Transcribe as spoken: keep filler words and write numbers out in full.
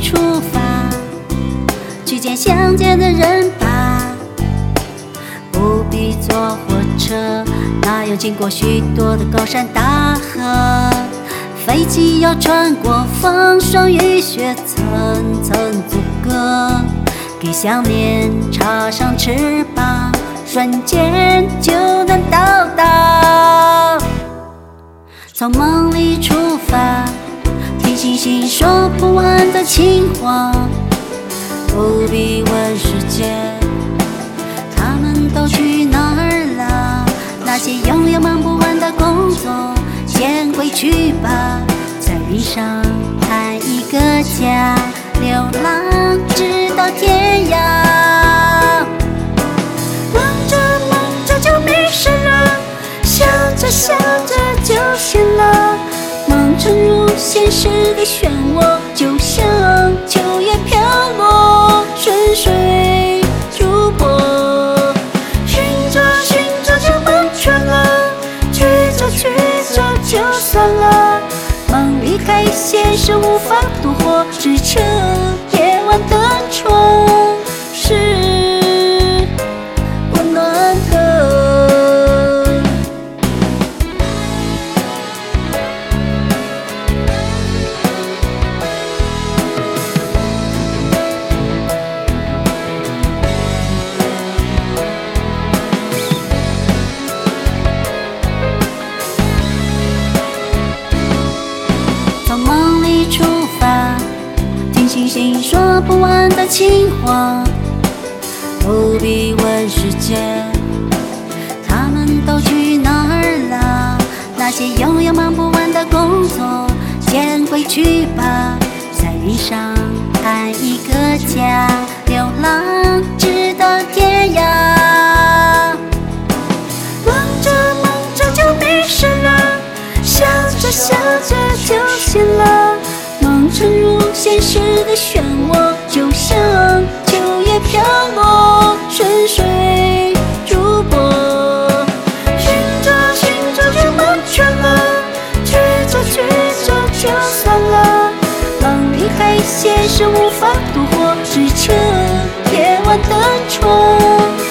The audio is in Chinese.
出发，去见相见的人吧。不必坐火车，那要经过许多的高山大河。飞机要穿过风霜雨雪，层层阻隔，给想念插上翅膀，瞬间就能到达。从梦里出发，听星星说不完的情话，不必问时间，他们都去哪儿了？那些永远忙不完的工作，先回去吧，在云上看一个家，流浪直到天涯。梦着梦着就迷失了，想着想着就醒了，梦沉入现实的漩涡，就像秋叶飘落，顺水逐波。寻着寻着就梦穿了，去着去着就散了，梦离开现实无法独活，只剩夜晚的窗是温暖的。从梦里出发，听星星说不完的情话，不必问时间，他们都去哪儿了？那些永远忙不完的工作，先回去吧，在云上看一个家，流浪直到天涯。梦着梦着就迷失了，想着想着就醒了，梦沉入现实的漩涡，就像秋叶飘落，顺水逐波。寻着寻着就梦穿了，去着去着就散了，梦离开现实无法独活，只剩夜晚的窗。